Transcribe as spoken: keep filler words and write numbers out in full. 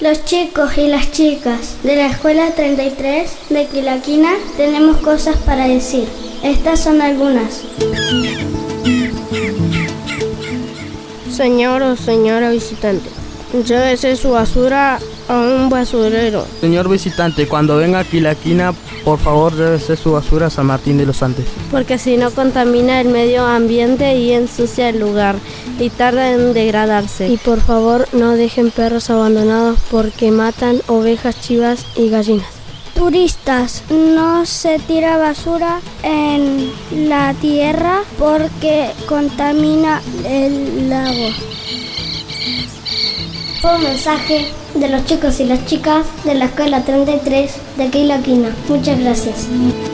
Los chicos y las chicas de la Escuela treinta y tres de Quilaquina tenemos cosas para decir. Estas son algunas. Señor o señora visitante, llévese su basura a un basurero. Señor visitante, cuando venga a Quilaquina, por favor llévese su basura a San Martín de los Andes. Porque si no contamina el medio ambiente y ensucia el lugar y tarda en degradarse. Y por favor no dejen perros abandonados porque matan ovejas, chivas y gallinas. Turistas, no se tira basura en la tierra porque contamina el lago. Fue un mensaje de los chicos y las chicas de la Escuela treinta y tres de Quilaquina. Muchas gracias.